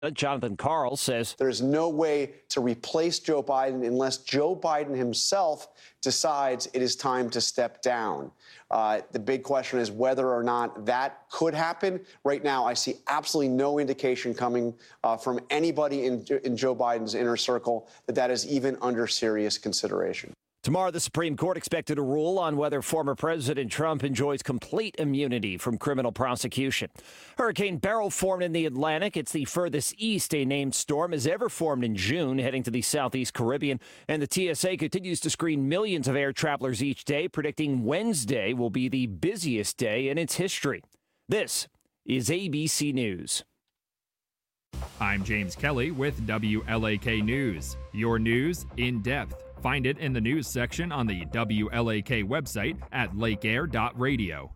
Jonathan Karl says there's no way to replace Joe Biden unless Joe Biden himself decides it is time to step down. The big question is whether or not that could happen. Right now, I see absolutely no indication coming from anybody in Joe Biden's inner circle that is even under serious consideration. tomorrow, the Supreme Court expected to rule on whether former President Trump enjoys complete immunity from criminal prosecution. Hurricane Beryl formed in the Atlantic. It's the furthest east a named storm has ever formed in June, heading to the southeast Caribbean. And the TSA continues to screen millions of air travelers each day, predicting Wednesday will be the busiest day in its history. This is ABC News. I'm James Kelly with WLAK News. Your news in depth. Find it in the news section on the WLAK website at lakeair.radio.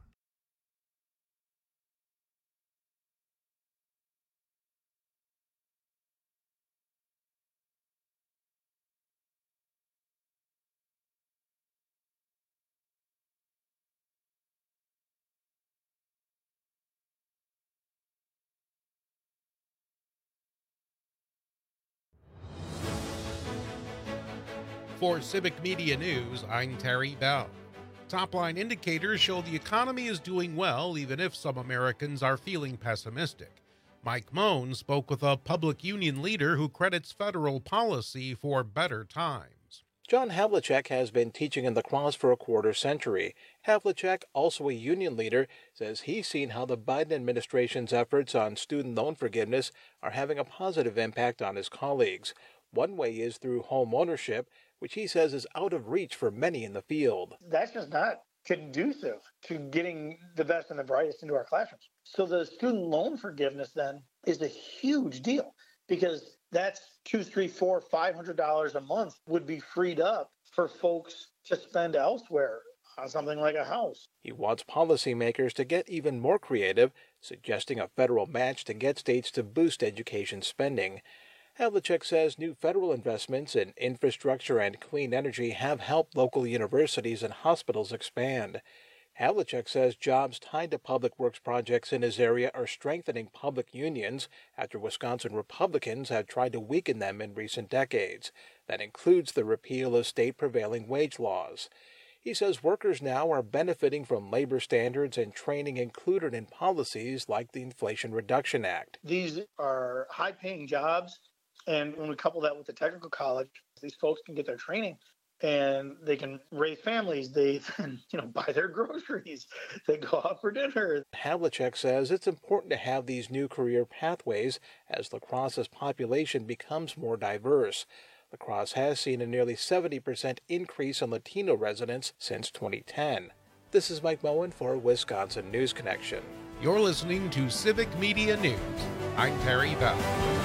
For Civic Media News, I'm Terry Bell. Top-line indicators show the economy is doing well, even if some Americans are feeling pessimistic. Mike Moen spoke with a public union leader who credits federal policy for better times. John Havlicek has been teaching in La Crosse for a quarter century. Havlicek, also a union leader, says he's seen how the Biden administration's efforts on student loan forgiveness are having a positive impact on his colleagues. One way is through home ownership, which he says is out of reach for many in the field. That's just not conducive to getting the best and the brightest into our classrooms. So the student loan forgiveness then is a huge deal because that's $200, $300, $400, $500 a month would be freed up for folks to spend elsewhere on something like a house. He wants policymakers to get even more creative, suggesting a federal match to get states to boost education spending. Havlicek says new federal investments in infrastructure and clean energy have helped local universities and hospitals expand. Havlicek says jobs tied to public works projects in his area are strengthening public unions after Wisconsin Republicans have tried to weaken them in recent decades. That includes the repeal of state prevailing wage laws. He says workers now are benefiting from labor standards and training included in policies like the Inflation Reduction Act. These are high-paying jobs. And when we couple that with the technical college, these folks can get their training and they can raise families. They can, buy their groceries. They go out for dinner. Havlicek says it's important to have these new career pathways as La Crosse's population becomes more diverse. La Crosse has seen a nearly 70% increase in Latino residents since 2010. This is Mike Moen for Wisconsin News Connection. You're listening to Civic Media News. I'm Terry Bell.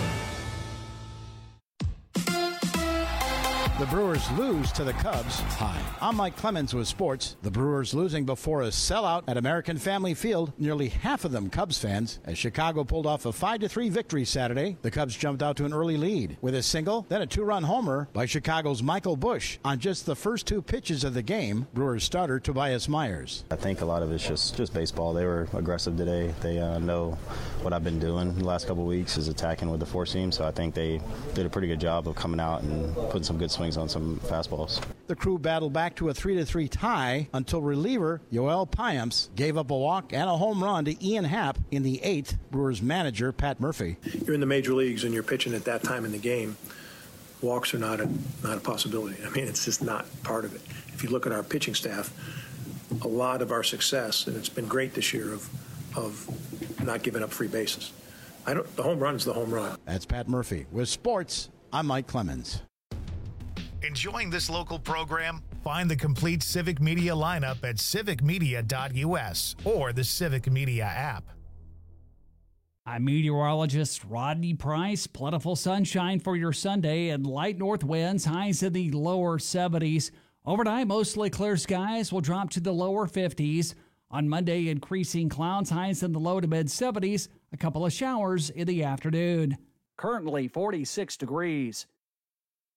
The Brewers lose to the Cubs. Hi, I'm Mike Clemens with sports. The Brewers losing before a sellout at American Family Field. Nearly half of them Cubs fans. As Chicago pulled off a 5-3 victory Saturday, the Cubs jumped out to an early lead with a single, then a two-run homer by Chicago's Michael Busch on just the first two pitches of the game. Brewers starter Tobias Myers. I think a lot of it's just baseball. They were aggressive today. They know what I've been doing the last couple of weeks is attacking with the four seam, so I think they did a pretty good job of coming out and putting some good swings on some fastballs. The crew battled back to a 3-3 tie until reliever Yoel Payamps gave up a walk and a home run to Ian Happ in the 8th. Brewers manager Pat Murphy. You're in the major leagues and you're pitching at that time in the game. Walks are not a possibility. I mean, it's just not part of it. If you look at our pitching staff, a lot of our success, and it's been great this year, of not giving up free bases. The home run is the home run. That's Pat Murphy. With sports, I'm Mike Clemens. Enjoying this local program? Find the complete Civic Media lineup at civicmedia.us or the Civic Media app. I'm meteorologist Rodney Price. Plentiful sunshine for your Sunday and light north winds, highs in the lower 70s. Overnight, mostly clear skies will drop to the lower 50s. On Monday, increasing clouds, highs in the low to mid 70s. A couple of showers in the afternoon. Currently 46 degrees.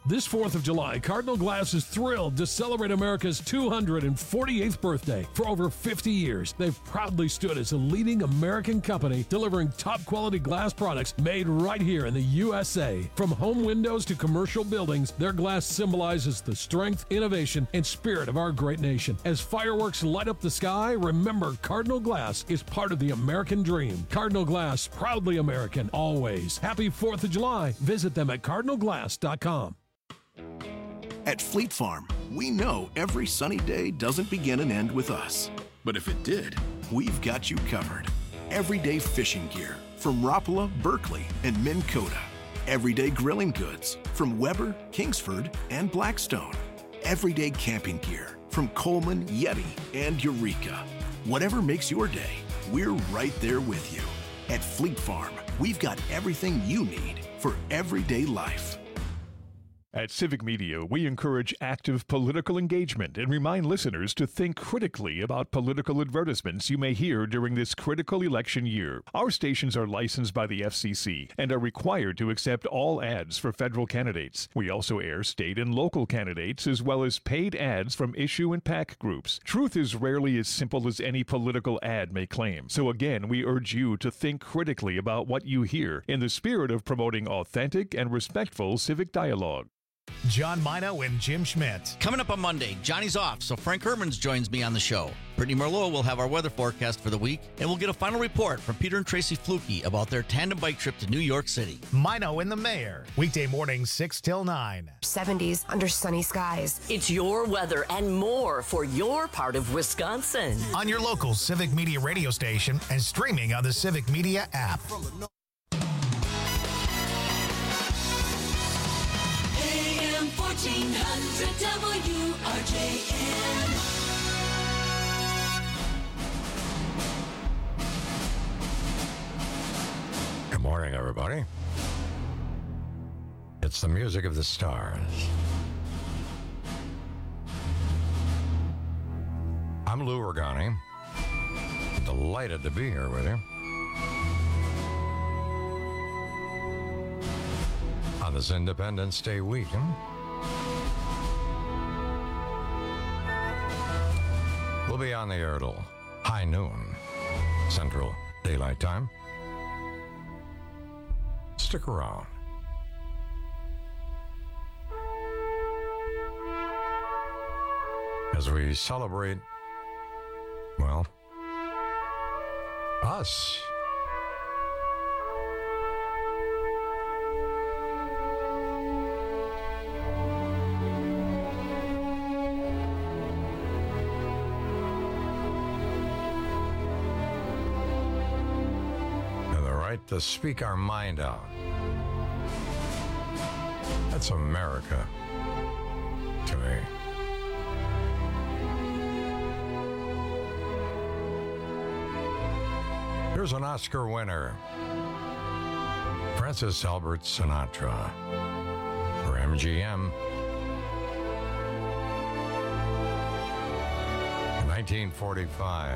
This 4th of July, Cardinal Glass is thrilled to celebrate America's 248th birthday. For over 50 years, they've proudly stood as a leading American company delivering top-quality glass products made right here in the USA. From home windows to commercial buildings, their glass symbolizes the strength, innovation, and spirit of our great nation. As fireworks light up the sky, remember Cardinal Glass is part of the American dream. Cardinal Glass, proudly American, always. Happy 4th of July. Visit them at cardinalglass.com. At Fleet Farm, we know every sunny day doesn't begin and end with us. But if it did, we've got you covered. Everyday fishing gear from Rapala, Berkeley, and Minn Kota. Everyday grilling goods from Weber, Kingsford, and Blackstone. Everyday camping gear from Coleman, Yeti, and Eureka. Whatever makes your day, we're right there with you. At Fleet Farm, we've got everything you need for everyday life. At Civic Media, we encourage active political engagement and remind listeners to think critically about political advertisements you may hear during this critical election year. Our stations are licensed by the FCC and are required to accept all ads for federal candidates. We also air state and local candidates as well as paid ads from issue and PAC groups. Truth is rarely as simple as any political ad may claim. So again, we urge you to think critically about what you hear in the spirit of promoting authentic and respectful civic dialogue. John Mino and Jim Schmidt. Coming up on Monday, Johnny's off, so Frank Hermans joins me on the show. Brittany Merlot will have our weather forecast for the week, and we'll get a final report from Peter and Tracy Fluke about their tandem bike trip to New York City. Mino and the Mayor, weekday mornings 6 till 9. 70s under sunny skies. It's your weather and more for your part of Wisconsin. On your local Civic Media radio station and streaming on the Civic Media app. AM 1400 WRJN. Good morning, everybody. It's the music of the stars. I'm Lou Ragani. Delighted to be here with you on this Independence Day weekend. We'll be on the air till high noon, Central Daylight Time. Stick around. As we celebrate, well, us. And the right to speak our mind out. That's America to me. Here's an Oscar winner, Francis Albert Sinatra, for MGM. In 1945.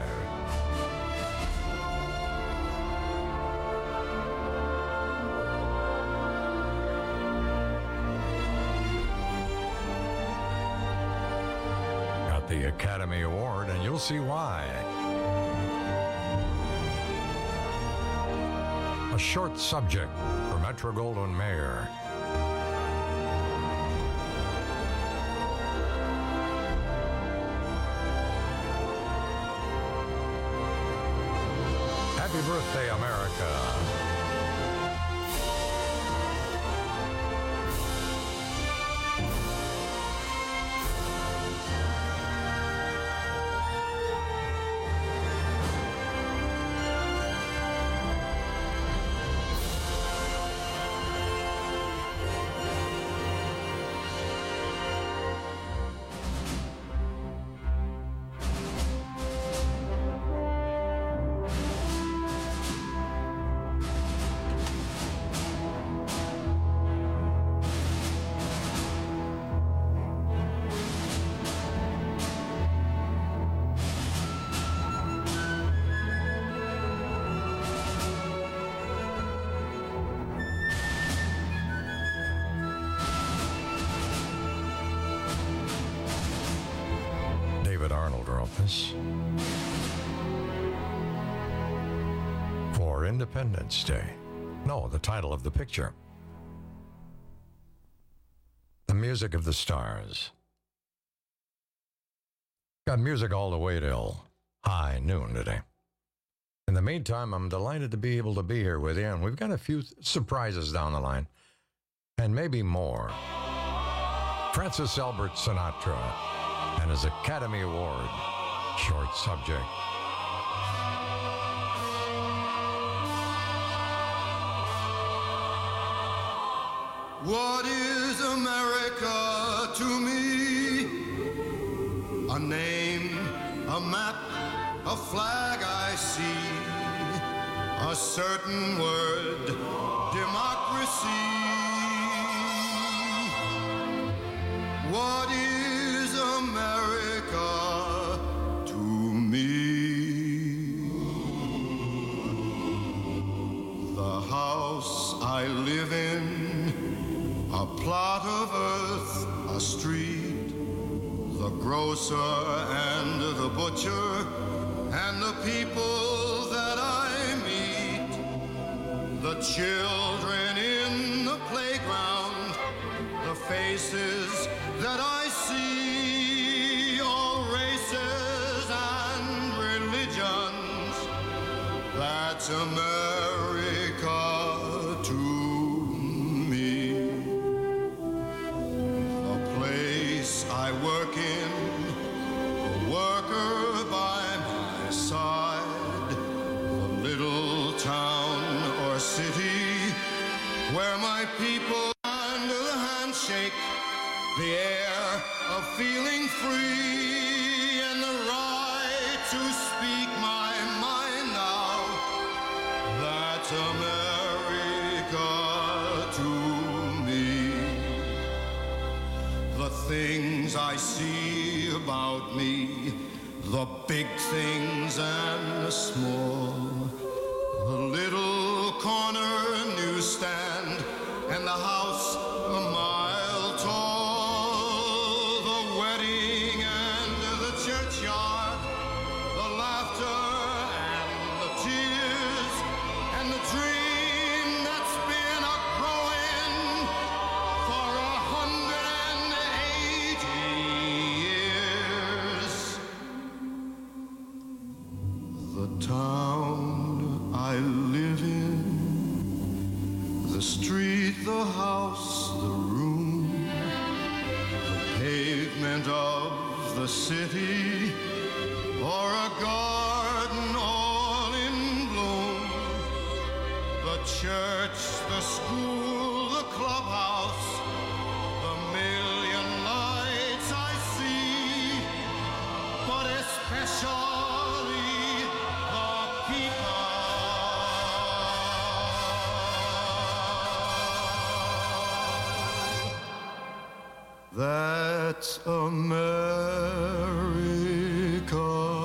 Got the Academy Award, and you'll see why. A short subject for Metro-Goldwyn-Mayer. Happy birthday, America. wrote this. For Independence Day. No, the title of the picture. The Music of the Stars. Got music all the way till high noon today. In the meantime, I'm delighted to be able to be here with you, and we've got a few surprises down the line, and maybe more. Francis Albert Sinatra and his Academy Award short subject. What is America to me? A name, a map, a flag I see, a certain word, democracy. What is America to me? The house I live in, a plot of earth, a street, the grocer and the butcher, and the people that I meet, the children in the playground, the faces that I see, all races and religions. That's America to me. The place I work in, a worker by my side, the little town or city where my people under the handshake, the air of feeling free and the right to speak my mind out. That's America to me. The things I see about me, the big things and the small, the little corner newsstand and the house a mile tall, the wedding and the churchyard, the laughter and the tears, and the dream that's been a-growing for 180 years. The town I live in, the street, the house, the room, the pavement of the city, or a garden all in bloom, the church, the school, the clubhouse, the million lights I see, but especially the people. That's America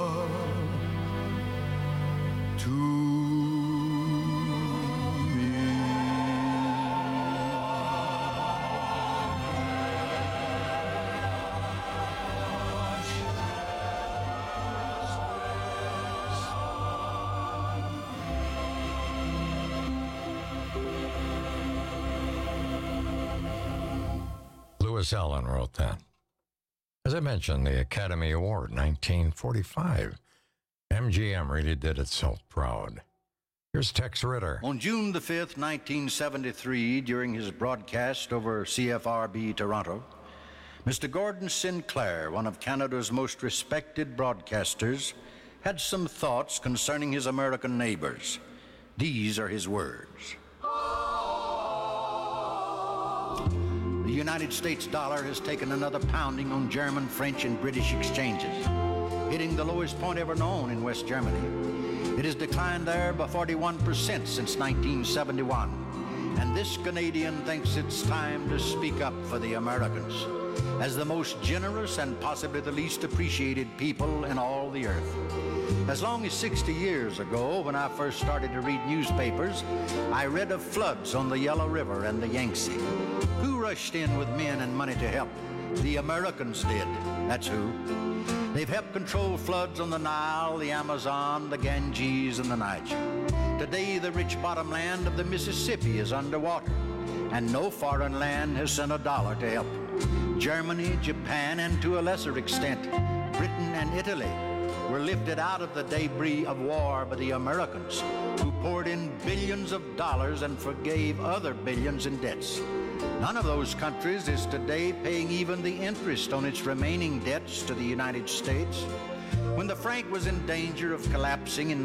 to me. Lewis Allen wrote that. As I mentioned, the Academy Award, 1945. MGM really did itself proud. Here's Tex Ritter. On June the 5th, 1973, during his broadcast over CFRB Toronto, Mr. Gordon Sinclair, one of Canada's most respected broadcasters, had some thoughts concerning his American neighbors. These are his words. The United States dollar has taken another pounding on German, French, and British exchanges, hitting the lowest point ever known in West Germany. It has declined there by 41% since 1971, and this Canadian thinks it's time to speak up for the Americans, as the most generous and possibly the least appreciated people in all the earth. As long as 60 years ago, when I first started to read newspapers, I read of floods on the Yellow River and the Yangtze. Who rushed in with men and money to help? The Americans did. That's who. They've helped control floods on the Nile, the Amazon, the Ganges, and the Niger. Today, the rich bottomland of the Mississippi is underwater, and no foreign land has sent a dollar to help. Germany, Japan, and to a lesser extent, Britain and Italy were lifted out of the debris of war by the Americans, who poured in billions of dollars and forgave other billions in debts. None of those countries is today paying even the interest on its remaining debts to the United States. When the franc was in danger of collapsing in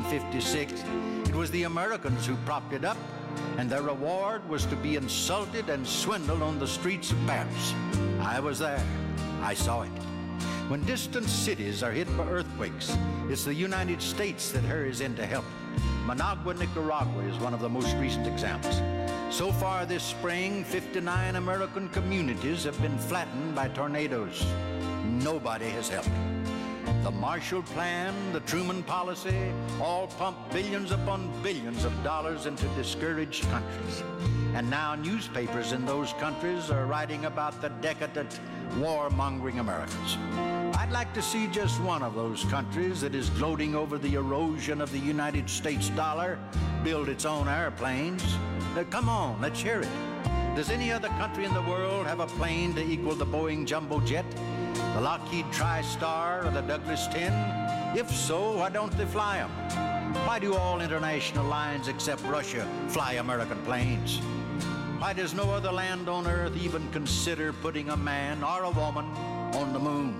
1956, it was the Americans who propped it up, and their reward was to be insulted and swindled on the streets of Paris. I was there. I saw it. When distant cities are hit by earthquakes, it's the United States that hurries in to help. Managua, Nicaragua is one of the most recent examples. So far this spring, 59 American communities have been flattened by tornadoes. Nobody has helped. The Marshall Plan, the Truman Policy, all pump billions upon billions of dollars into discouraged countries. And now newspapers in those countries are writing about the decadent, warmongering Americans. I'd like to see just one of those countries that is gloating over the erosion of the United States dollar build its own airplanes. Come on, let's hear it. Does any other country in the world have a plane to equal the Boeing Jumbo Jet, the Lockheed TriStar, or the Douglas 10? If so, why don't they fly them? Why do all international lines except Russia fly American planes? Why does no other land on Earth even consider putting a man or a woman on the moon?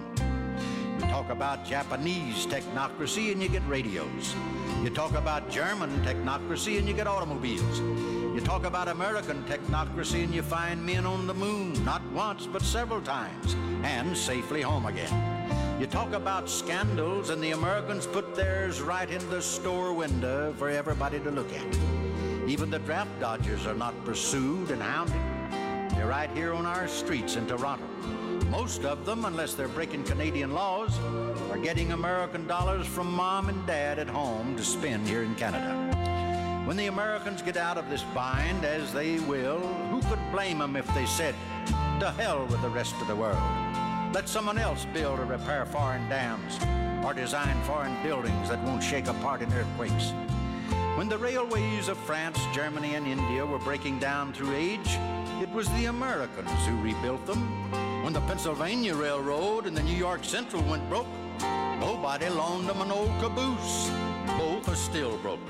You talk about Japanese technocracy and you get radios. You talk about German technocracy and you get automobiles. You talk about American technocracy and you find men on the moon, not once but several times, and safely home again. You talk about scandals and the Americans put theirs right in the store window for everybody to look at. Even the draft dodgers are not pursued and hounded. They're right here on our streets in Toronto. Most of them, unless they're breaking Canadian laws, are getting American dollars from mom and dad at home to spend here in Canada. When the Americans get out of this bind, as they will, who could blame them if they said, to hell with the rest of the world? Let someone else build or repair foreign dams or design foreign buildings that won't shake apart in earthquakes. When the railways of France, Germany, and India were breaking down through age, it was the Americans who rebuilt them. When the Pennsylvania Railroad and the New York Central went broke, nobody loaned them an old caboose. Both are still broken.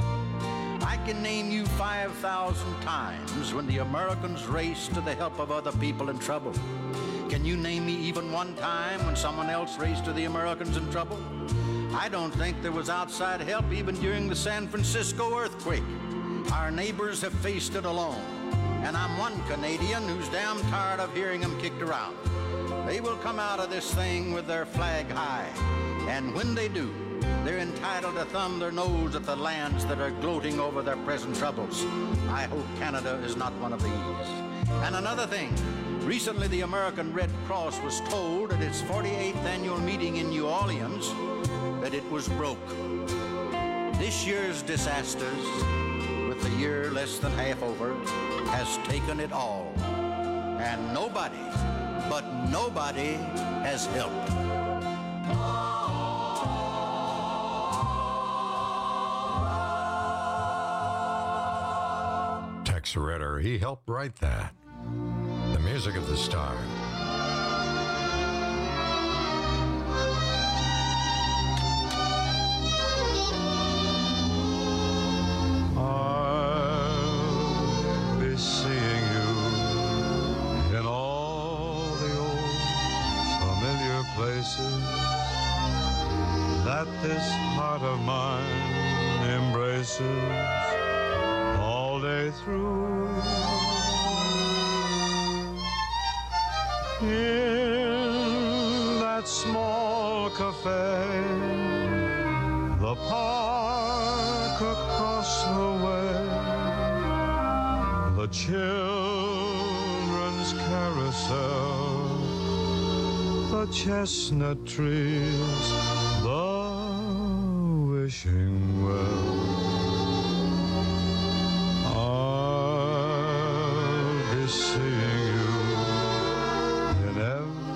I can name you 5,000 times when the Americans raced to the help of other people in trouble. Can you name me even one time when someone else raced to the Americans in trouble? I don't think there was outside help even during the San Francisco earthquake. Our neighbors have faced it alone, and I'm one Canadian who's damn tired of hearing them kicked around. They will come out of this thing with their flag high, and when they do, they're entitled to thumb their nose at the lands that are gloating over their present troubles. I hope Canada is not one of these. And another thing, recently the American Red Cross was told at its 48th annual meeting in New Orleans that it was broke. This year's disasters, with the year less than half over, has taken it all. And nobody, but nobody, has helped. Tex Ritter, he helped write that. The music of the star. I'll be seeing you in all the old familiar places that this heart of mine embraces all day through. In that small cafe, the park across the way, the children's carousel, the chestnut trees, the wishing well. I'll be seeing you in every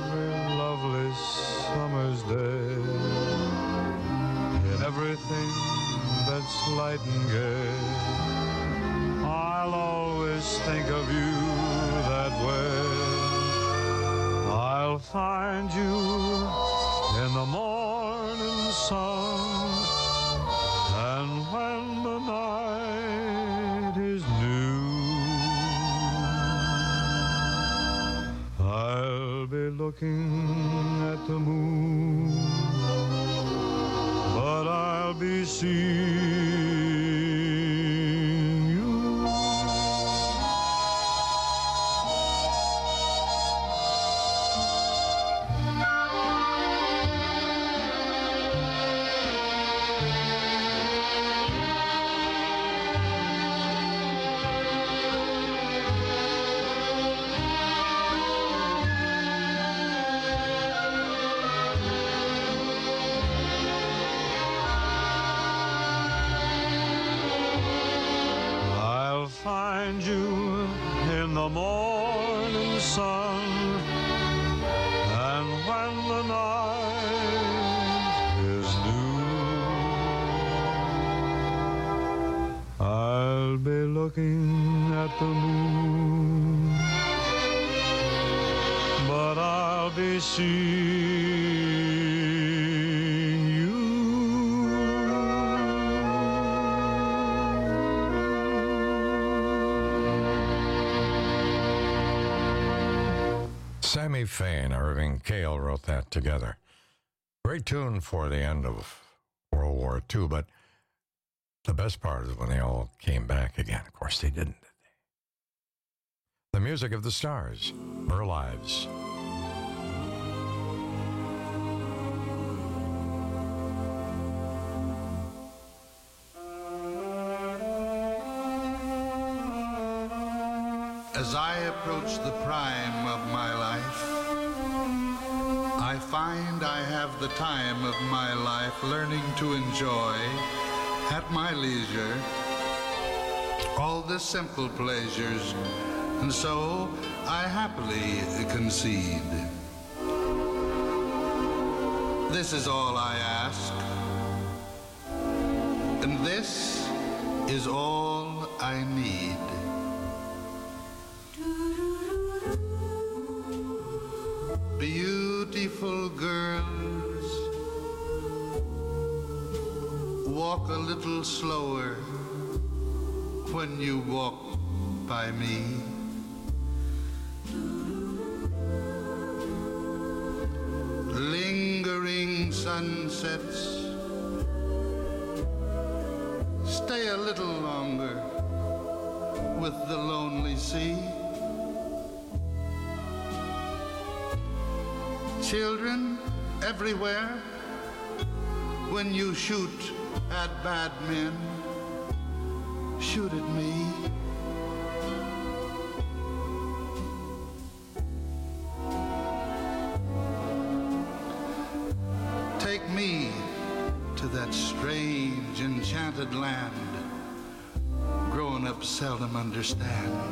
you that way. I'll find you in the morning sun, and when the night is new, I'll be looking at the moon, but I'll be seeing you. Find you in the morning sun, and when the night is new, I'll be looking at the moon, but I'll be seeing you. Sammy Fain, Irving Cale wrote that together. Great tune for the end of World War II, but the best part is when they all came back again. Of course, they didn't, did they? The music of the stars, Her Lives. As I approach the prime of my life, I find I have the time of my life learning to enjoy, at my leisure, all the simple pleasures, and so I happily concede. This is all I ask, and this is all I need. Beautiful girls, walk a little slower when you walk by me. Lingering sunsets, stay a little longer with the lonely sea. Children everywhere, when you shoot at bad men, shoot at me. Take me to that strange, enchanted land grown-ups seldom understand.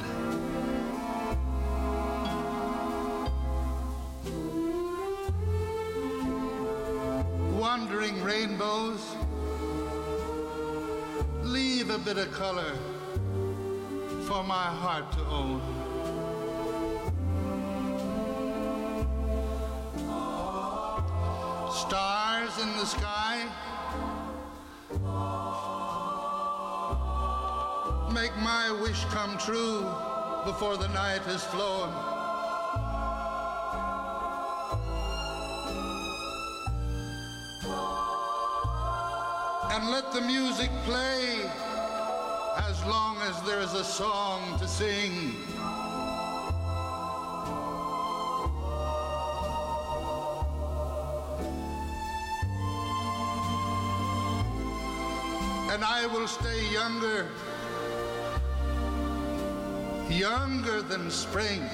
Wandering rainbows, leave a bit of color for my heart to own. Stars in the sky, make my wish come true before the night has flown. And let the music play as long as there is a song to sing. And I will stay younger, younger than spring.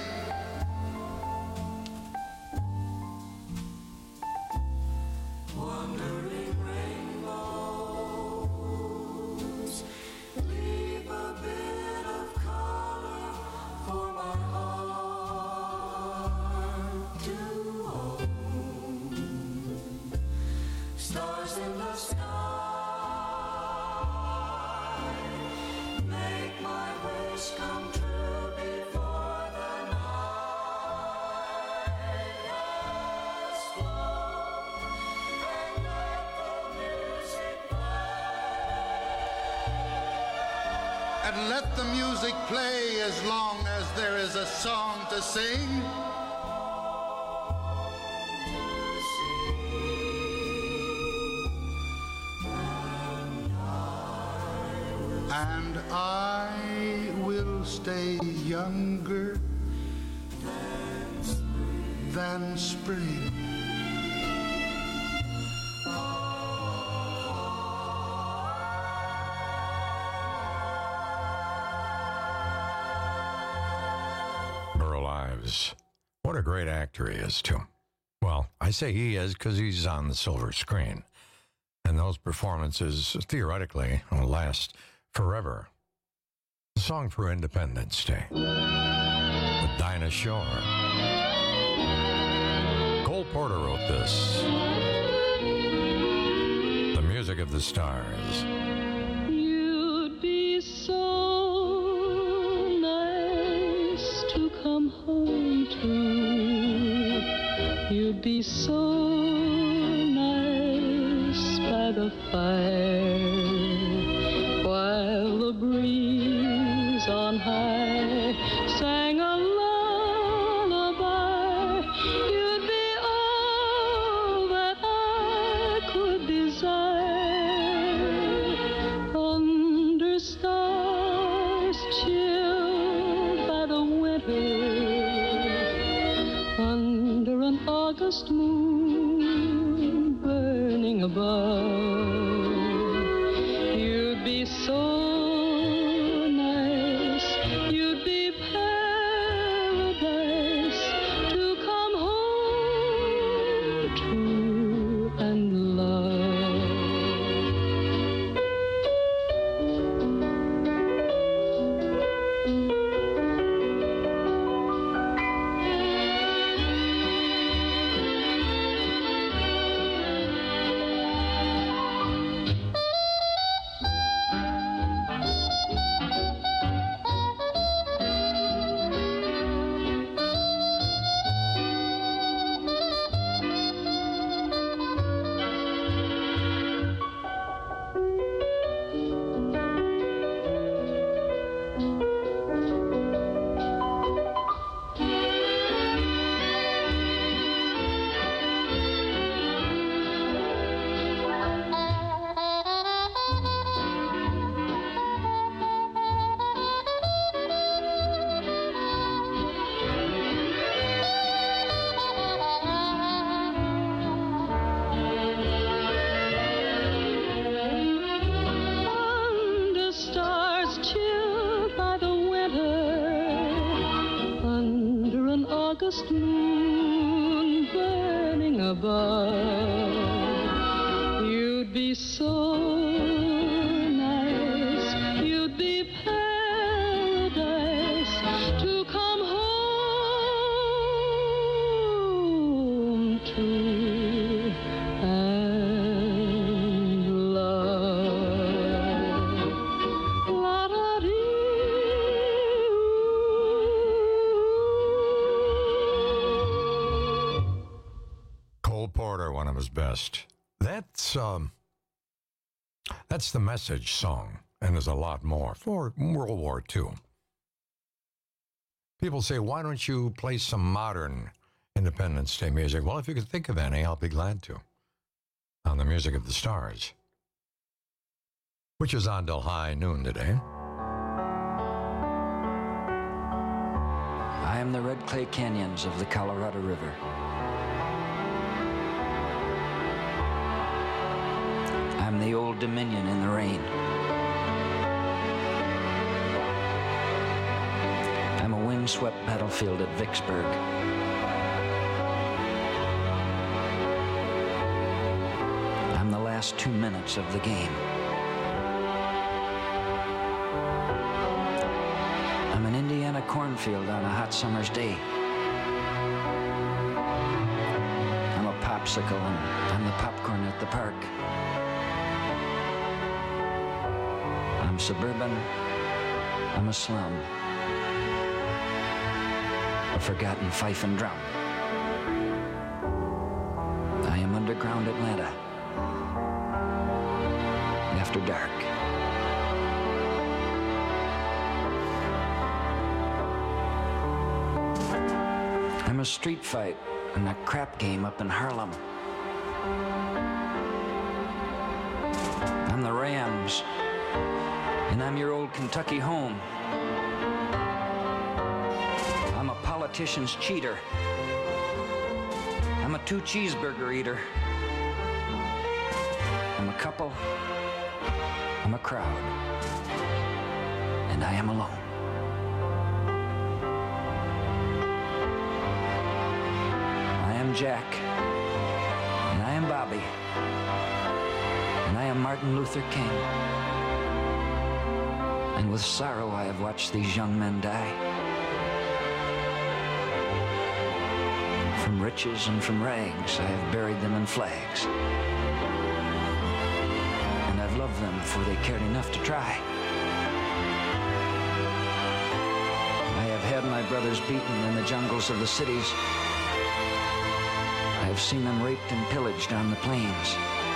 Stars in the sky, make my wish come true before and let the music play as long as there is a song to sing. And I will stay younger than spring. Burl Ives. What a great actor he is, too. Well, I say he is because he's on the silver screen. And those performances, theoretically, will last forever. The song for Independence Day with Dinah Shore. Cole Porter wrote this. The Music of the Stars. You'd be so nice to come home to. You'd be so nice by the fire. The breeze on high sang a lullaby. You'd be all that I could desire. Under stars chilled by the winter. Under an August moon burning above. You'd be so moon burning above. You'd be so nice, you'd be paradise to come home to and love. La-da-dee. Porter, one of his best. That's the Message song, and there's a lot more for World War II. People say, why don't you play some modern Independence Day music? Well, if you could think of any, I'll be glad to. On the Music of the Stars, which is on till high noon today. I am the red clay canyons of the Colorado River. I'm the Old Dominion in the rain. I'm a windswept battlefield at Vicksburg. I'm the last 2 minutes of the game. I'm an Indiana cornfield on a hot summer's day. I'm a popsicle and I'm the popcorn at the park. I'm suburban, I'm a slum, a forgotten fife and drum. I am underground Atlanta, after dark. I'm a street fight and a crap game up in Harlem. I'm the Rams, and I'm your old Kentucky home. I'm a politician's cheater. I'm a 2-cheeseburger eater. I'm a couple. I'm a crowd. And I am alone. I am Jack. And I am Bobby. And I am Martin Luther King. And with sorrow I have watched these young men die. From riches and from rags, I have buried them in flags. And I've loved them, for they cared enough to try. I have had my brothers beaten in the jungles of the cities. I have seen them raped and pillaged on the plains.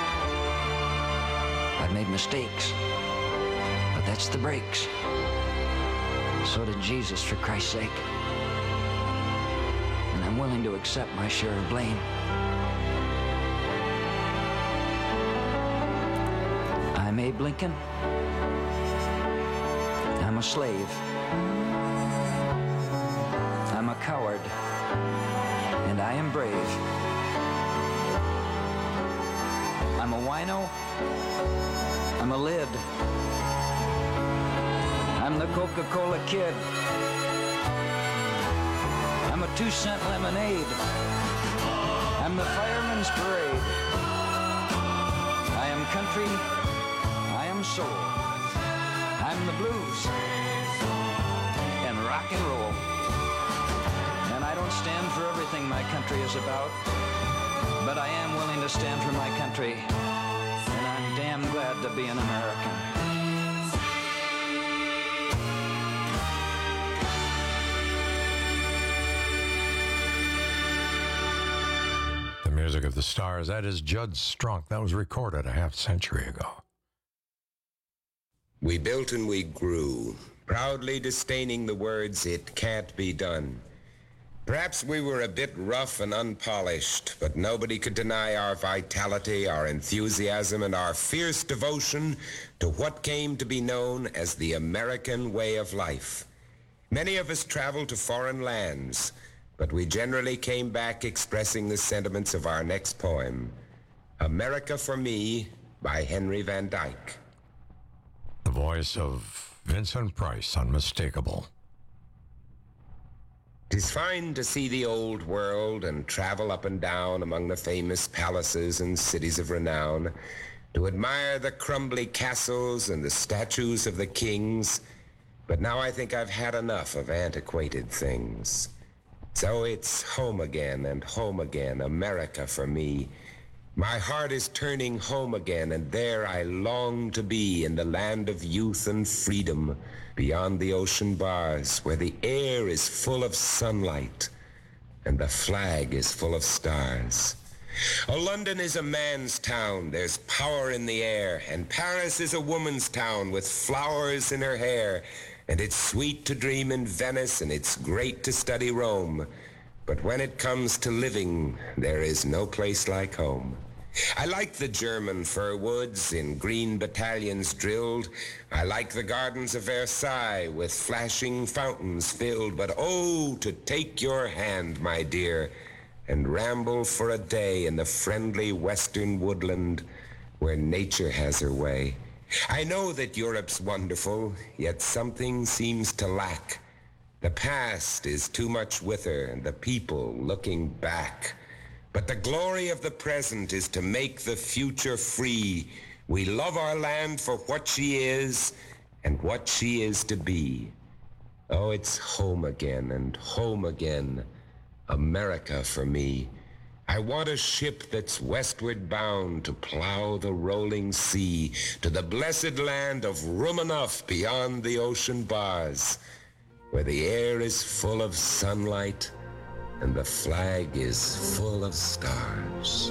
I've made mistakes, but that's the breaks. So did Jesus, for Christ's sake. And I'm willing to accept my share of blame. I'm Abe Lincoln. I'm a slave. I'm a coward. And I am brave. I'm a wino. I'm a lid. I'm the Coca-Cola kid. I'm a 2-cent lemonade. I'm the fireman's parade. I am country. I am soul. I'm the blues and rock and roll. And I don't stand for everything my country is about, but I am willing to stand for my country. And I'm damn glad to be an American. Music of the Stars. That is Judd Strunk. That was recorded a half-century ago. We built and we grew, proudly disdaining the words, "It can't be done." Perhaps we were a bit rough and unpolished, but nobody could deny our vitality, our enthusiasm, and our fierce devotion to what came to be known as the American way of life. Many of us traveled to foreign lands, but we generally came back expressing the sentiments of our next poem, America for Me by Henry Van Dyke. The voice of Vincent Price, unmistakable. 'Tis fine to see the old world and travel up and down among the famous palaces and cities of renown, to admire the crumbly castles and the statues of the kings, but now I think I've had enough of antiquated things. So it's home again and home again, America for me. My heart is turning home again, and there I long to be, in the land of youth and freedom, beyond the ocean bars, where the air is full of sunlight and the flag is full of stars. Oh, London is a man's town, there's power in the air, and Paris is a woman's town with flowers in her hair. And it's sweet to dream in Venice, and it's great to study Rome. But when it comes to living, there is no place like home. I like the German fir woods in green battalions drilled. I like the gardens of Versailles with flashing fountains filled. But oh, to take your hand, my dear, and ramble for a day in the friendly western woodland where nature has her way. I know that Europe's wonderful, yet something seems to lack. The past is too much with her, and the people looking back. But the glory of the present is to make the future free. We love our land for what she is and what she is to be. Oh, it's home again and home again, America for me. I want a ship that's westward bound to plow the rolling sea to the blessed land of room enough beyond the ocean bars, where the air is full of sunlight and the flag is full of stars.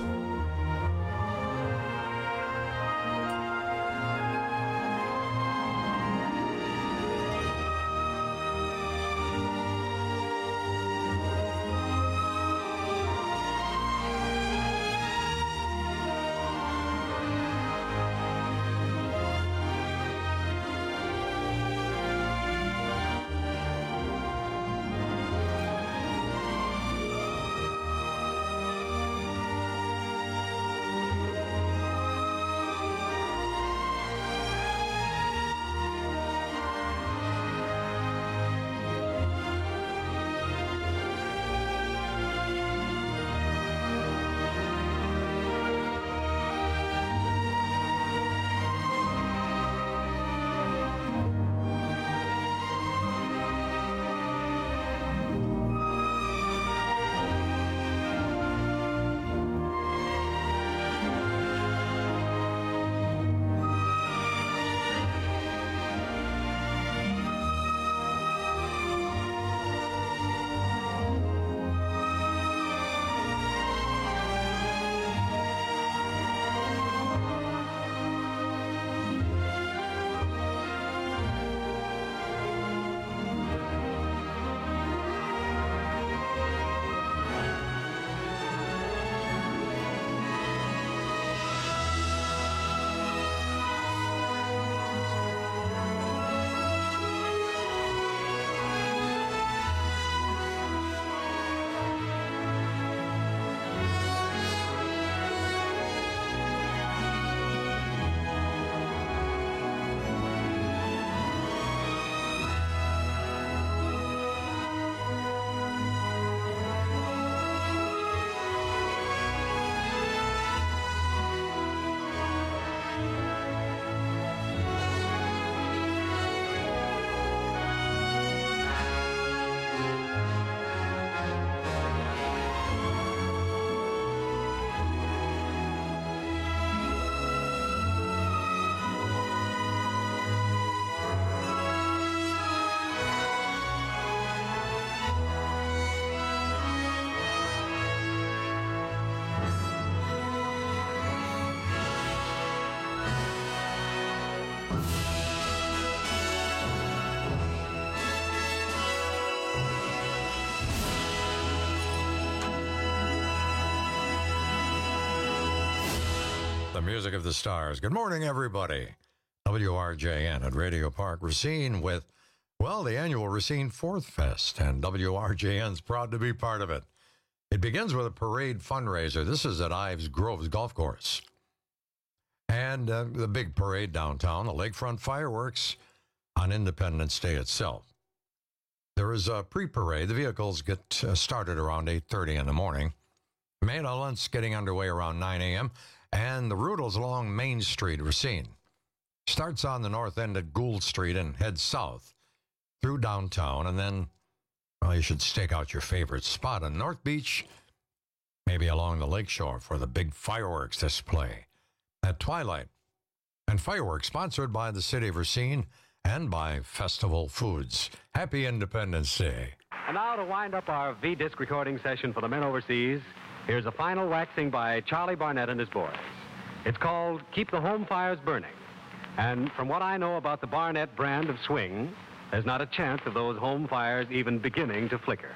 The music of the stars. Good morning, everybody. WRJN at Radio Park Racine with, well, the annual Racine Fourth Fest, and WRJN's proud to be part of it. It begins with a parade fundraiser. This is at Ives Groves Golf Course. And the big parade downtown, the lakefront fireworks on Independence Day itself. There is a pre-parade. The vehicles get started around 8:30 in the morning. Main events getting underway around 9 a.m., and the route is along Main Street, Racine. Starts on the north end at Gould Street and heads south through downtown, and then, well, you should stake out your favorite spot on North Beach, maybe along the lakeshore for the big fireworks display at twilight. And fireworks sponsored by the City of Racine and by Festival Foods. Happy Independence Day. And now to wind up our V-Disc recording session for the men overseas, here's a final waxing by Charlie Barnett and his boys. It's called Keep the Home Fires Burning. And from what I know about the Barnett brand of swing, there's not a chance of those home fires even beginning to flicker.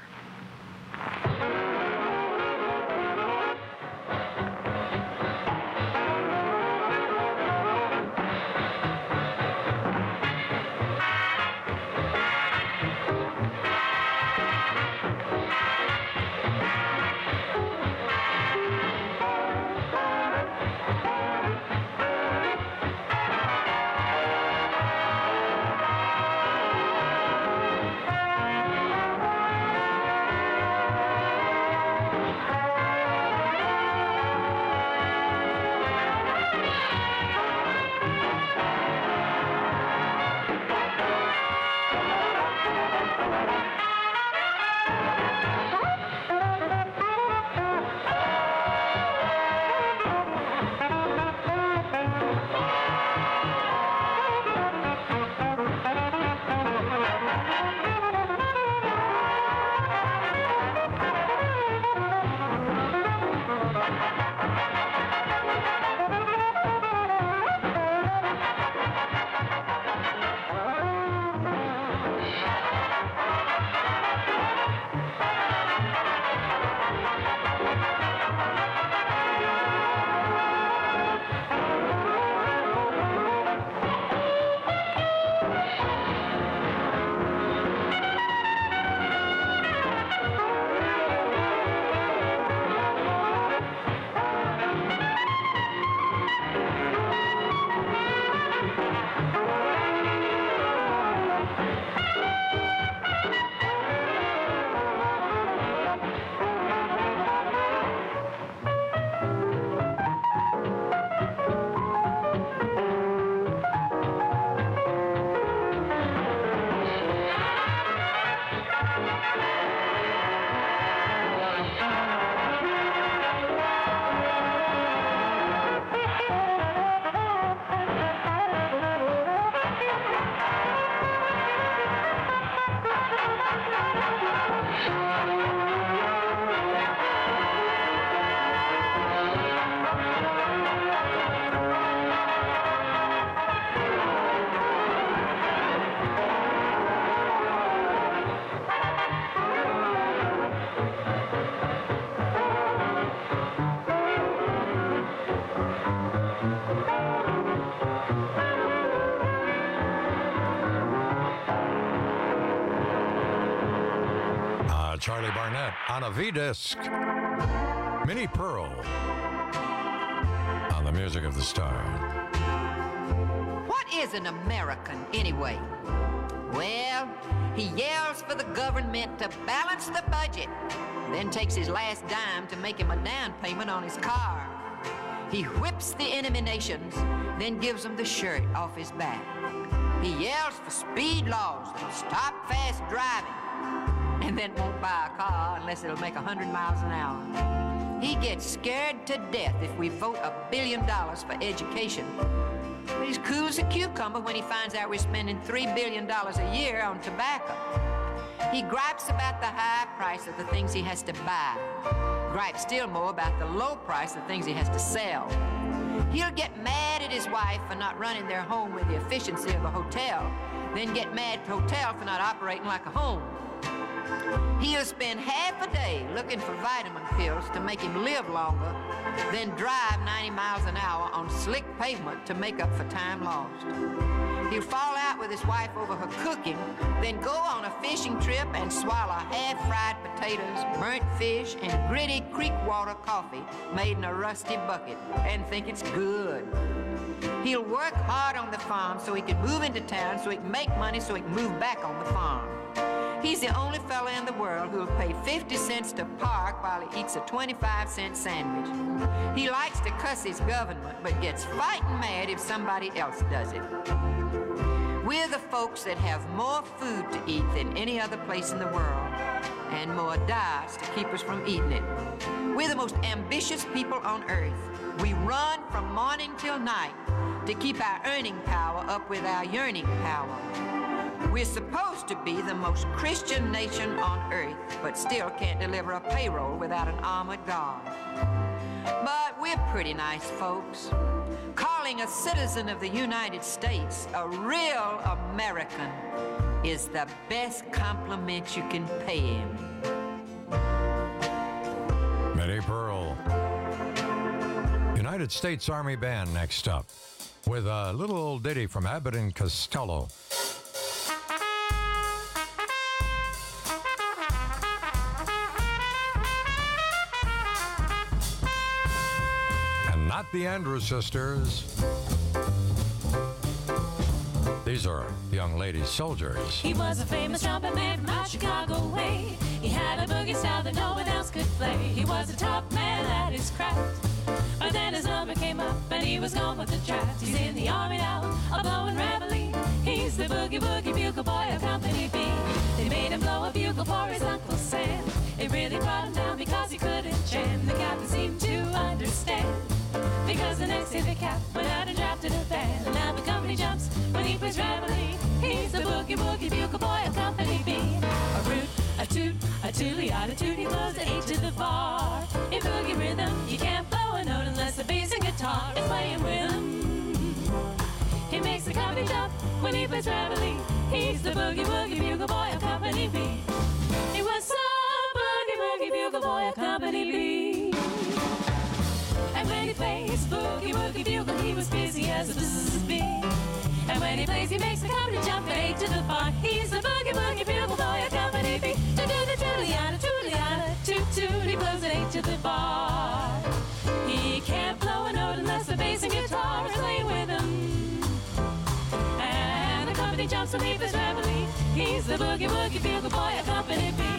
Charlie Barnett on a V-Disc. Minnie Pearl on the music of the star. What is an American anyway? Well, he yells for the government to balance the budget, then takes his last dime to make him a down payment on his car. He whips the enemy nations, then gives them the shirt off his back. He yells for speed laws that'll stop fast driving, and then won't buy a car unless it'll make 100 miles an hour. He gets scared to death if we vote $1 billion for education. But he's cool as a cucumber when he finds out we're spending $3 billion a year on tobacco. He gripes about the high price of the things he has to buy. Gripes still more about the low price of things he has to sell. He'll get mad at his wife for not running their home with the efficiency of a hotel, then get mad at the hotel for not operating like a home. He'll spend half a day looking for vitamin pills to make him live longer, then drive 90 miles an hour on slick pavement to make up for time lost. He'll fall out with his wife over her cooking, then go on a fishing trip and swallow half-fried potatoes, burnt fish, and gritty creek water coffee made in a rusty bucket and think it's good. He'll work hard on the farm so he can move into town, so he can make money, so he can move back on the farm. He's the only fella in the world who'll pay 50 cents to park while he eats a 25-cent sandwich. He likes to cuss his government, but gets fighting mad if somebody else does it. We're the folks that have more food to eat than any other place in the world, and more diets to keep us from eating it. We're the most ambitious people on earth. We run from morning till night to keep our earning power up with our yearning power. We're supposed to be the most Christian nation on earth, but still can't deliver a payroll without an armored guard. But we're pretty nice folks. Calling a citizen of the United States a real American is the best compliment you can pay him. Mittie Pearl. United States Army Band next up with a little old ditty from Abbott and Costello. Not the Andrews Sisters. These are young lady soldiers. He was a famous trumpet man from out Chicago way. He had a boogie style that no one else could play. He was a top man at his craft. But then his number came up and he was gone with the draft. He's in the army now, a blowing reveille. He's the boogie woogie bugle boy of Company B. They made him blow a bugle for his Uncle Sam. It really brought him down because he couldn't jam. The captain seemed to understand, because the next day the cap went out and drafted a band. And now the company jumps when he plays reveille. He's the boogie woogie bugle boy of Company B. A root, a toot, a toolie, a toot. He blows the H to the bar. In boogie rhythm, you can't blow a note unless the bass and guitar is playing with him. He makes the company jump when he plays reveille. He's the boogie woogie bugle boy of Company B. He was so boogie woogie bugle boy of Company B. And when he plays boogie woogie bugle, he was busy as a bee. And when he plays, he makes the company jump A to the bar. He's the boogie woogie bugle boy of Company B. To do the tootliana, toot toot. He blows an A to the bar. He can't blow a note unless the bass and guitar are playing with him. And the company jumps when he plays reveille. He's the boogie woogie bugle boy of Company B.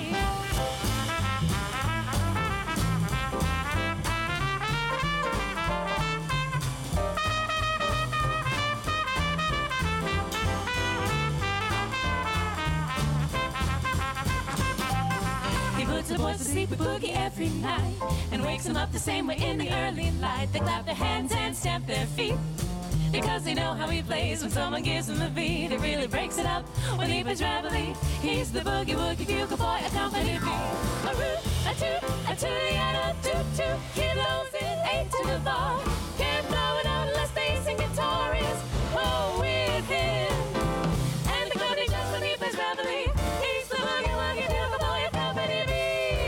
The boys to sleep with boogie every night and wakes them up the same way in the early light. They clap their hands and stamp their feet because they know how he plays when someone gives him a beat. It really breaks it up when he plays reveille. He's the boogie woogie bugle boy of Company B. A root, a toot, a tootie, and a toot toot. He blows it A to the bar. Can't blow it out unless bass and guitar is with him. And the company just when he plays reveille. He's the boogie woogie bugle boy of Company B.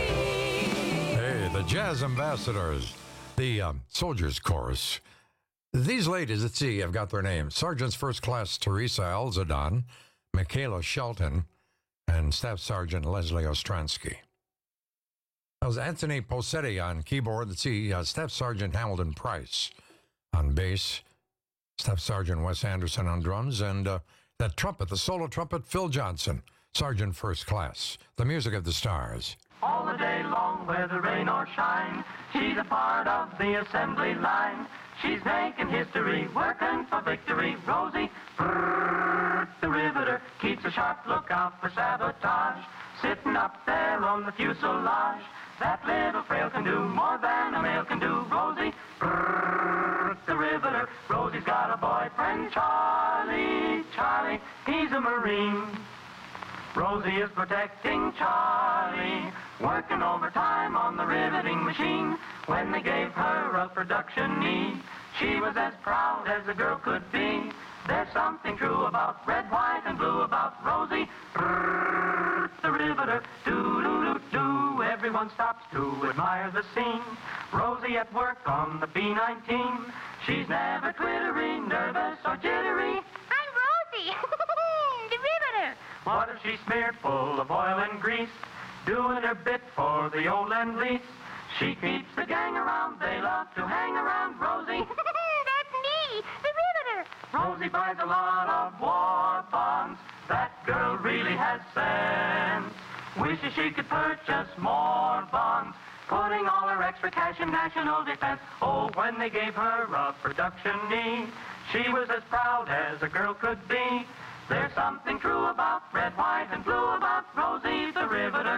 The Jazz Ambassadors, the Soldiers Chorus. These ladies, let's see, I've got their names. Sergeants First Class Teresa Alzadon, Michaela Shelton, and Staff Sergeant Leslie Ostransky. That was Anthony Posetti on keyboard. Let's see, Staff Sergeant Hamilton Price on bass, Staff Sergeant Wes Anderson on drums, and that trumpet, the solo trumpet, Phil Johnson, Sergeant First Class. The music of the stars. All the day long, whether rain or shine, she's a part of the assembly line. She's making history, working for victory. Rosie, brrr, the riveter, keeps a sharp lookout for sabotage. Sitting up there on the fuselage, that little frail can do more than a male can do. Rosie, brrr, the riveter. Rosie's got a boyfriend, Charlie. Charlie, he's a Marine. Rosie is protecting Charlie, working overtime on the riveting machine. When they gave her a production need, she was as proud as a girl could be. There's something true about red, white, and blue about Rosie, brrr, the riveter. Do-do-do-do. Everyone stops to admire the scene. Rosie at work on the B-19. She's never twittery, nervous or jittery. I'm Rosie, the riveter. What if she's smeared full of oil and grease, doing her bit for the old Lend-Lease? She keeps the gang around, they love to hang around Rosie. That's me, the riveter. Rosie buys a lot of war bonds. That girl really has sense. Wishes she could purchase more bonds, putting all her extra cash in national defense. Oh, when they gave her a production knee, she was as proud as a girl could be. There's something true about red, white, and blue about Rosie the Riveter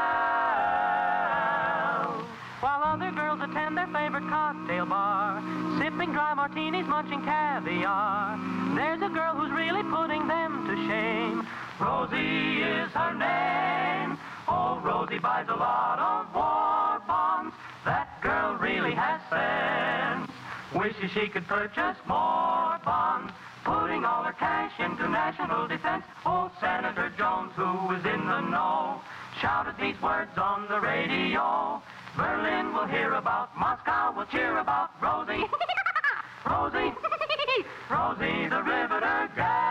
gal. While other girls attend their favorite cocktail bar, sipping dry martinis, munching caviar, there's a girl who's really putting them to shame. Rosie is her name. Oh, Rosie buys a lot of war bonds. That girl really has sense. Wishes she could purchase more bonds, putting all her cash into national defense. Oh, Senator Jones, who was in the know, shouted these words on the radio. Berlin will hear about, Moscow will cheer about Rosie. Rosie, Rosie the Riveter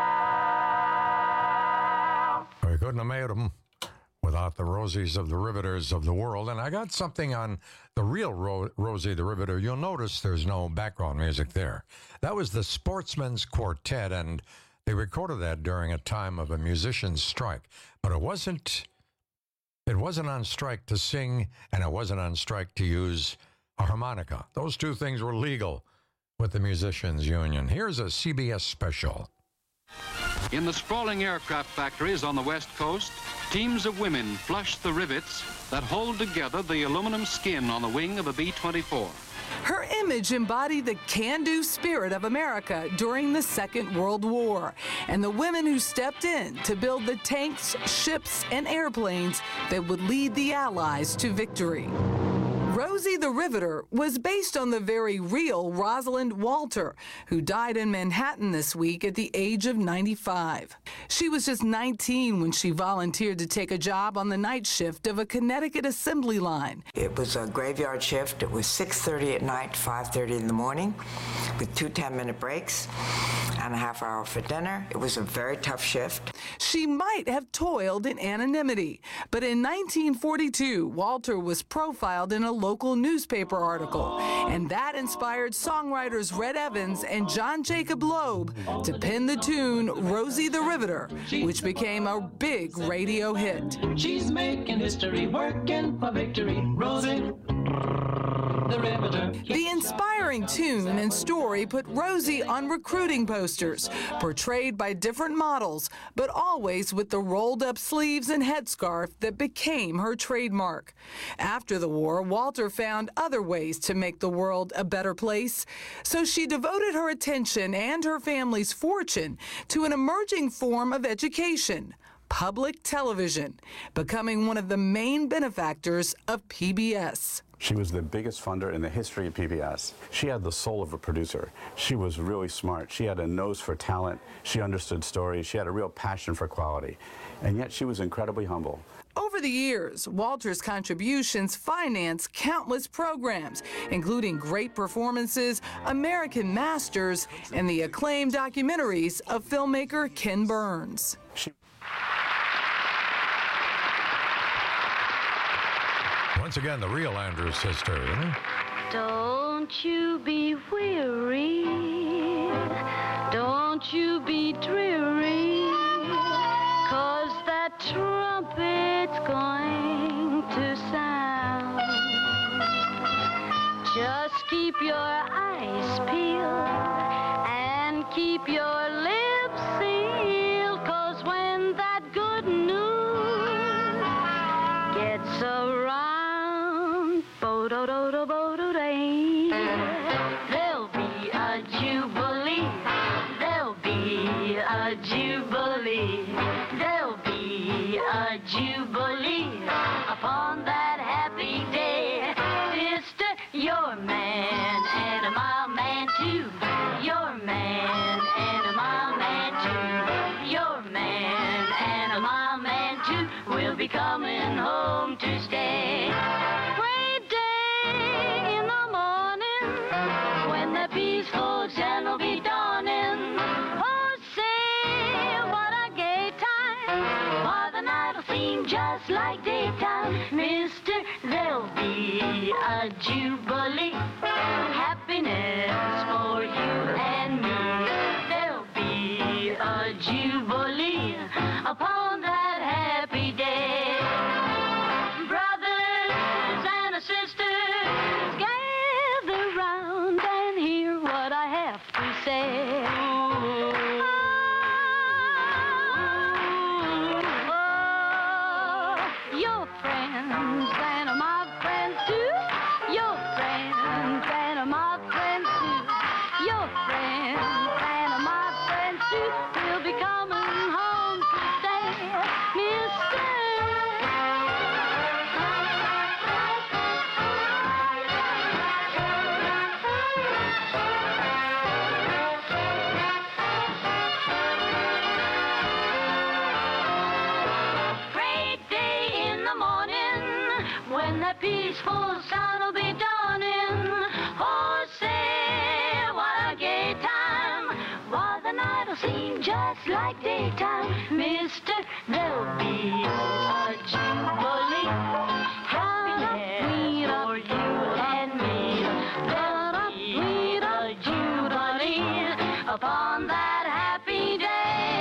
gal. We couldn't have made them without the Rosies of the Riveters of the world. And I got something on the real Rosie the Riveter. You'll notice there's no background music there. That was the Sportsmen's Quartet, and they recorded that during a time of a musician's strike. But it wasn't on strike to sing, and it wasn't on strike to use a harmonica. Those two things were legal with the Musicians Union. Here's a CBS special. In the sprawling aircraft factories on the West Coast, teams of women flush the rivets that hold together the aluminum skin on the wing of a B-24. Her image embodied the can-do spirit of America during the Second World War and the women who stepped in to build the tanks, ships, and airplanes that would lead the Allies to victory. Rosie the Riveter was based on the very real Rosalind Walter, who died in Manhattan this week at the age of 95. She was just 19 when she volunteered to take a job on the night shift of a Connecticut assembly line. It was a graveyard shift. It was 6:30 at night, 5:30 in the morning, with 2 10-minute breaks and a half hour for dinner. It was a very tough shift. She might have toiled in anonymity, but in 1942, Walter was profiled in a local newspaper article, and that inspired songwriters Red Evans and John Jacob Loeb to pen the tune Rosie the Riveter, which became a big radio hit. She's making history, working for victory, Rosie the Riveter. The inspiring tune and story put Rosie on recruiting posters, portrayed by different models, but always with the rolled-up sleeves and headscarf that became her trademark. After the war, Walter found other ways to make the world a better place, so she devoted her attention and her family's fortune to an emerging form of education, public television, becoming one of the main benefactors of PBS. She was the biggest funder in the history of PBS. She had the soul of a producer. She was really smart. She had a nose for talent. She understood stories. She had a real passion for quality. And yet she was incredibly humble. Over the years, Walter's contributions financed countless programs, including great performances, American Masters, and the acclaimed documentaries of filmmaker Ken Burns. Once again, the real Andrews sister. Don't you be weary. Don't you be dreary. 'Cause that trumpet's going to sound. Just keep your eyes peeled and keep your lips sealed. 'Cause when that good news gets around, there'll be a jubilee. There'll be a jubilee. There'll be a jubilee upon that happy day. Sister, you're man and my man too. You're man and my man too. You're man and my man too. We'll be there'll be a jubilee. Happiness for you and me. There'll be a jubilee upon that happy day. Brothers and sisters, gather round and hear what I have to say. Your friends and my friends too. Your friends and my friends too. Your friends and my friends too will be coming home to stay, Mister. Great day in the morning when that peaceful sun will be dawning. Oh, say what a gay time, while the night will seem just like daytime. Mister, there'll be a jubilee. Happiness for you and me. There'll be a jubilee upon that happy day.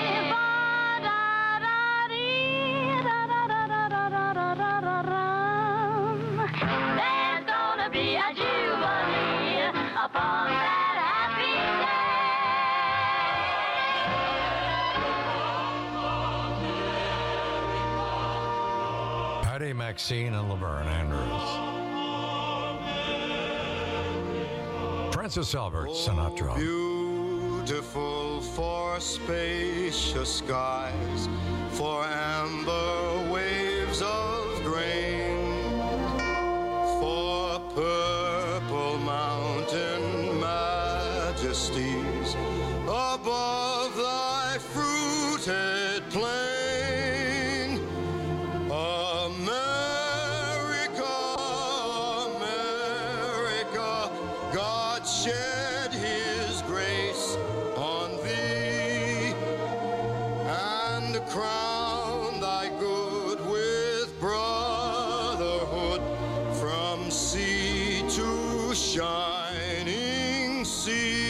There's gonna be a jubilee upon that happy Patty Maxine and Laverne Andrews. Francis Albert Sinatra. Beautiful for spacious skies, for amber waves of grain, for purple mountain majesties above thy fruited plain. America, America, God shed his grace on thee and crown thy good with brotherhood from sea to shining sea.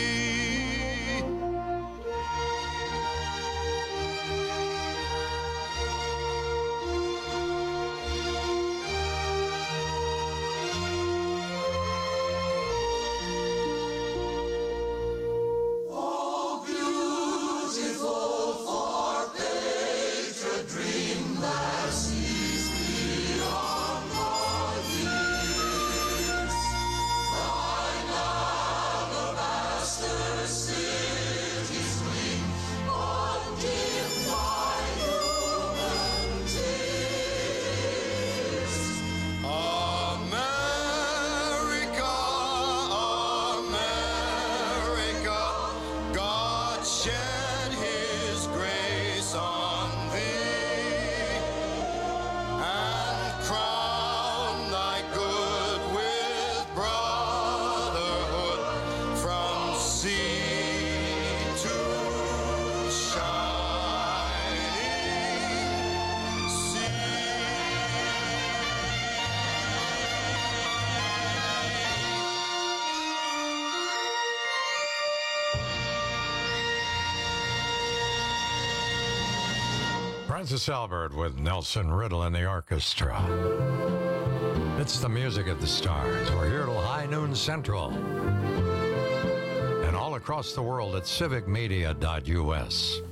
Oh, beautiful for patriot dream that sees beyond the years. Thine alabaster cities gleam, undimmed by human tears. America, America, God shed his grace on thee and crown thy good with brotherhood from sea to shining sea. Francis Albert with Nelson Riddle in the orchestra. It's the music of the stars. We're here till high noon central. And all across the world at civicmedia.us.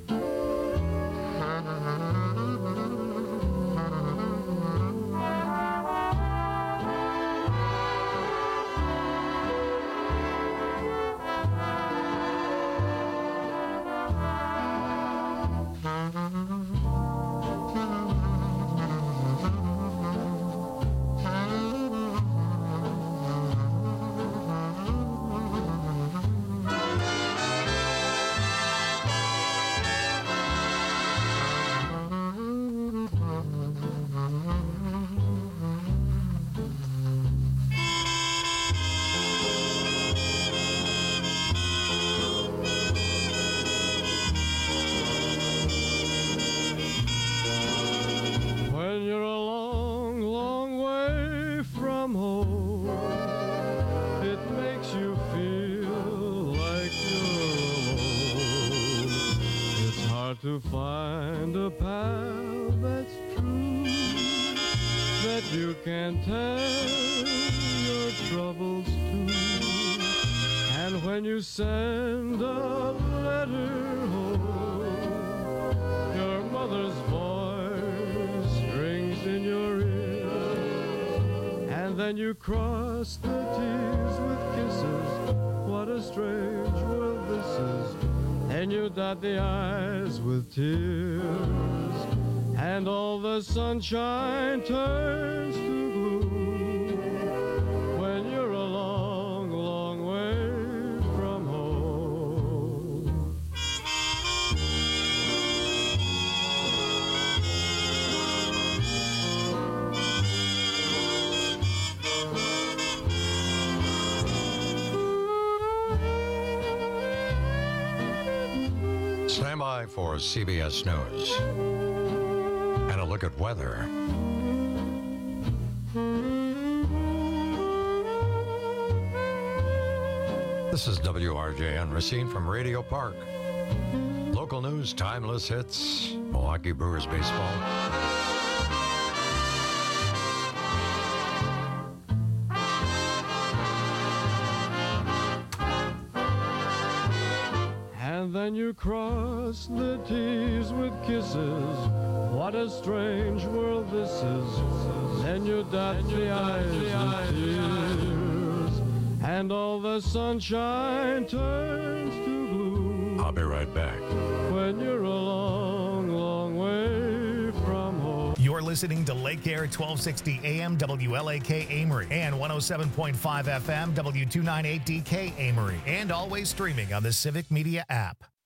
got to find a pal that's true, that you can tell your troubles to. And when you send a letter home, your mother's voice rings in your ear, and then you cross the T's with kisses. What a strange world this is. And you dot the I's with tears, and all the sunshine turns to gloom when you're a long, long way from home. Stand by for CBS News and a look at weather. This is WRJN Racine from Radio Park. Local news, timeless hits, Milwaukee Brewers baseball. And then you cross the T's with kisses. What a strange world this is. Then you dot the I's with tears, and all the sunshine turns to gloom. I'll be right back. When you're a long, long way from home. You're listening to Lake Air 1260 AM WLAK Amory and 107.5 FM W298DK Amory, and always streaming on the Civic Media app.